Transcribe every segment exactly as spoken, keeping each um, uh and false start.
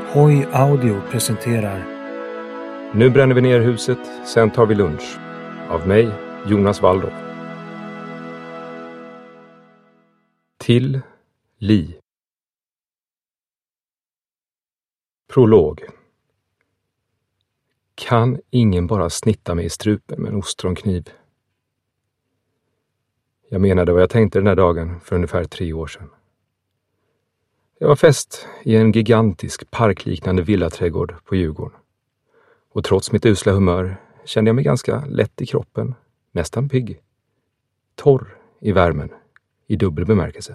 Hoj Audio presenterar Nu bränner vi ner huset, sen tar vi lunch. Av mig, Jonas Waldorf. Till Li. Prolog. Kan ingen bara snitta mig i strupen med en ostronkniv? Jag menade vad jag tänkte den här dagen för ungefär tre år sedan. Jag var fäst i en gigantisk parkliknande villaträdgård på Djurgården. Och trots mitt usla humör kände jag mig ganska lätt i kroppen, nästan pigg. Torr i värmen, i dubbel bemärkelse.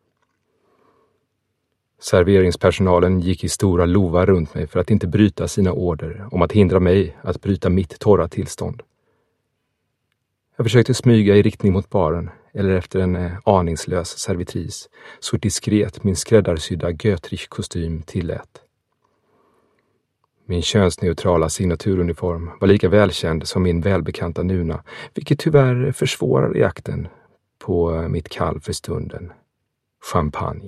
Serveringspersonalen gick i stora lovar runt mig för att inte bryta sina order om att hindra mig att bryta mitt torra tillstånd. Jag försökte smyga i riktning mot baren eller efter en eh, aningslös servitris, så diskret min skräddarsydda Götrich-kostym tillät. Min könsneutrala signaturuniform var lika välkänd som min välbekanta nuna, vilket tyvärr försvårar jakten på mitt kall för stunden. Champagne.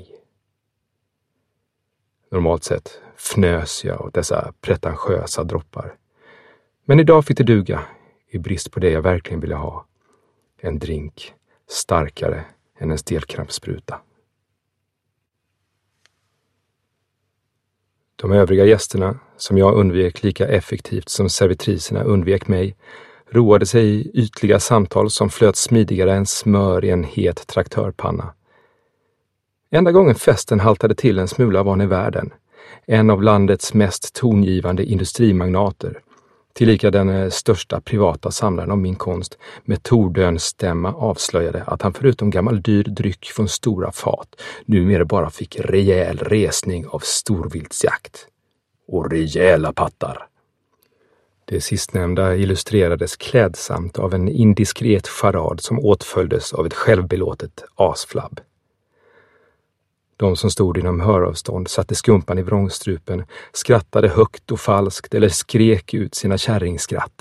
Normalt sett fnös jag åt dessa pretentiösa droppar. Men idag fick det duga, i brist på det jag verkligen ville ha. En drink starkare än en stelkrampsspruta. De övriga gästerna, som jag undvek lika effektivt som servitriserna undvek mig, roade sig i ytliga samtal som flöt smidigare än smör i en het traktörpanna. Enda gången festen haltade till en smula var när världen, en av landets mest tongivande industrimagnater, tillika den största privata samlaren av min konst, med tordönstämma avslöjade att han förutom gammal dyr dryck från stora fat numera bara fick rejäl resning av storviltsjakt. Och rejäla pattar. Det sistnämnda illustrerades klädsamt av en indiskret charad som åtföljdes av ett självbelåtet asflabb. De som stod inom höravstånd satte skumpan i vrångstrupen, skrattade högt och falskt eller skrek ut sina kärringskratt.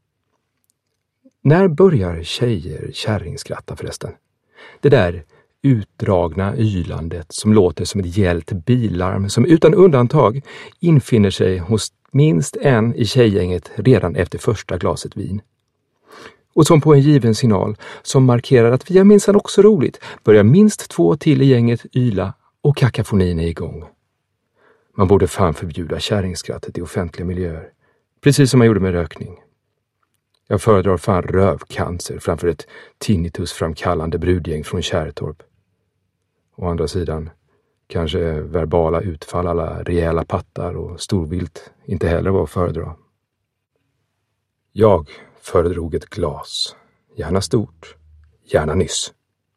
När börjar tjejer kärringskratta förresten? Det där utdragna ylandet som låter som ett gällt bilarm som utan undantag infinner sig hos minst en i tjejgänget redan efter första glaset vin. Och som på en given signal som markerar att vi har minsann också roligt börjar minst två till i gänget yla och kakafonin är igång. Man borde fan förbjuda kärringskrattet i offentliga miljöer. Precis som man gjorde med rökning. Jag föredrar fan rövcancer framför ett tinnitusframkallande brudgäng från Kärrtorp. Å andra sidan, kanske verbala utfall alla rejäla pattar och storvilt inte heller var att föredra. Jag föredrog ett glas. Gärna stort, gärna nyss.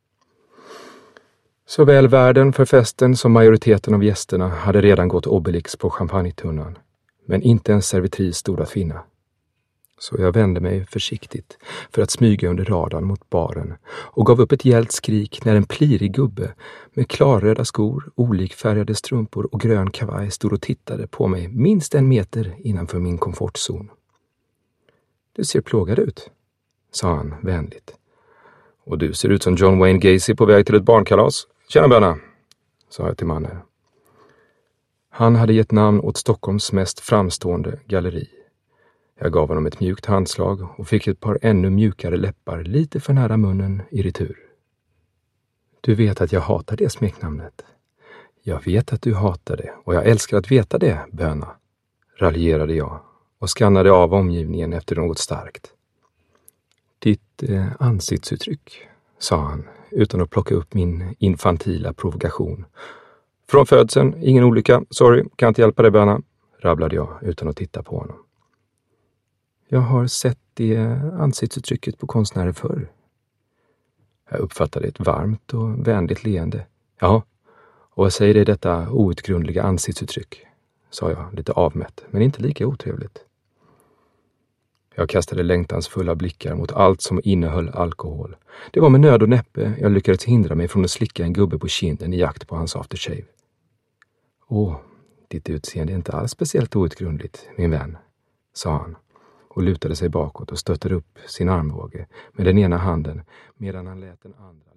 Såväl värden för festen som majoriteten av gästerna hade redan gått Obelix på champagnetunnan, men inte en servitris stod att finna. Så jag vände mig försiktigt för att smyga under radarn mot baren och gav upp ett gällt skrik när en plirig gubbe med klarröda skor, olikfärgade strumpor och grön kavaj stod och tittade på mig minst en meter innanför min komfortzon. Du ser plågad ut, sa han vänligt. Och du ser ut som John Wayne Gacy på väg till ett barnkalas. Tjena böna, sa jag till mannen. Han hade gett namn åt Stockholms mest framstående galleri. Jag gav honom ett mjukt handslag och fick ett par ännu mjukare läppar lite för nära munnen i retur. Du vet att jag hatar det smeknamnet. Jag vet att du hatar det och jag älskar att veta det, böna, raljerade jag och skannade av omgivningen efter något starkt. Ditt eh, ansiktsuttryck, sa han, utan att plocka upp min infantila provokation. Från födseln, ingen olycka, sorry, kan inte hjälpa dig böna, rabblade jag utan att titta på honom. Jag har sett det ansiktsuttrycket på konstnärer förr. Jag uppfattade ett varmt och vänligt leende. Ja, och vad säger det detta outgrundliga ansiktsuttryck, sa jag lite avmätt, men inte lika otrevligt. Jag kastade längtansfulla blickar mot allt som innehöll alkohol. Det var med nöd och näppe jag lyckades hindra mig från att slicka en gubbe på kinden i jakt på hans aftershave. Åh, ditt utseende är inte alls speciellt outgrundligt, min vän, sa han och lutade sig bakåt och stötte upp sin armbåge med den ena handen medan han lät den andra.